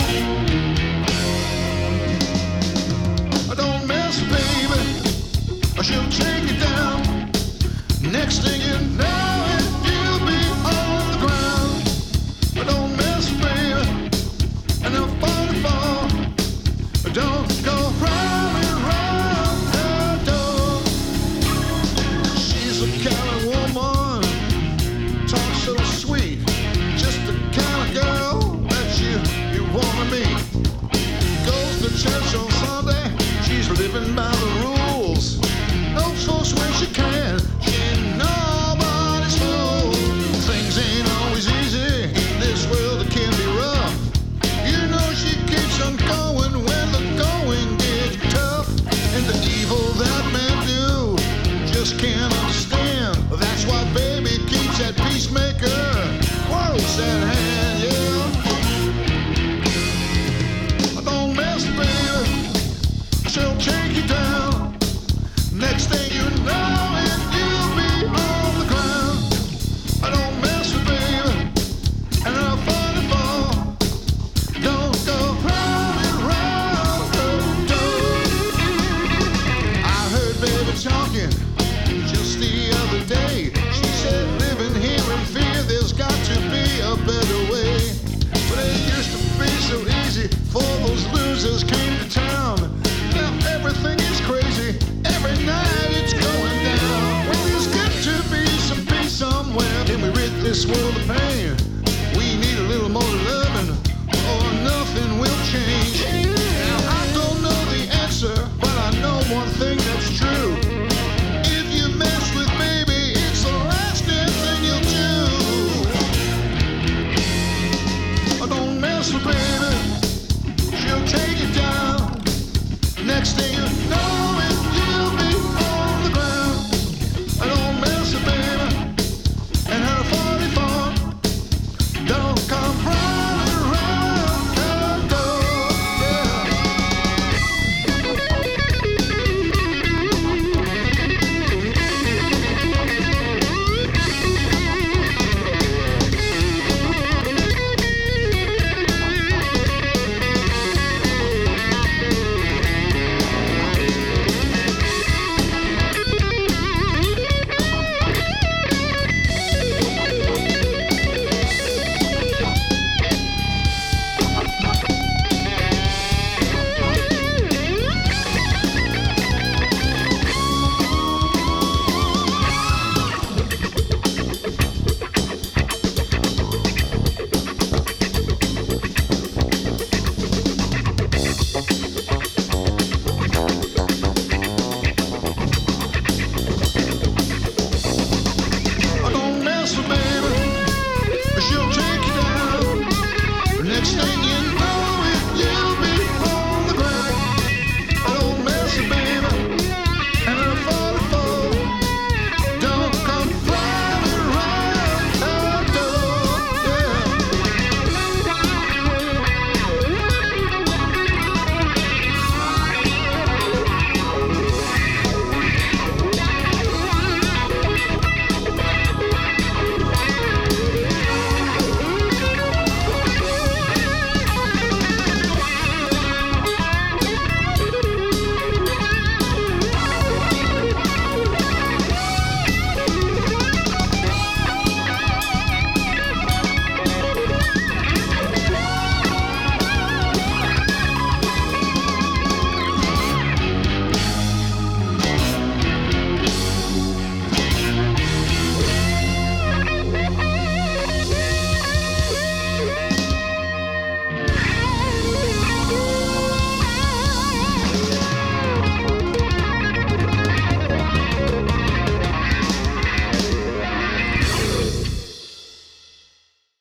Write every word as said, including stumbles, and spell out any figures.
Don't mess, baby, or she'll take you down. Next thing you know it, you'll be on the ground. Don't mess, baby, and they'll fall and fall. Don't go crawling round her door. She's a Cali woman, talks so sweet, just the kind of girl that you, you wanna meet. Goes to church on Sunday, she's living by the rules. Helps folks when she can, she ain't nobody's fool. Things ain't always easy, in this world it can be rough. You know she keeps on going when the going gets tough. And the evil that men do, just can't understand. That's why baby keeps that peacemaker close at hand, yeah. Don't mess, baby, she'll take you down. Next thing you know it, you'll be on the ground. Don't mess with baby, and I'll find a fall. Don't go crawling round the door. I heard baby talking just the other day. She said living here in fear, there's got to be a better way. But it used to be so easy for those losers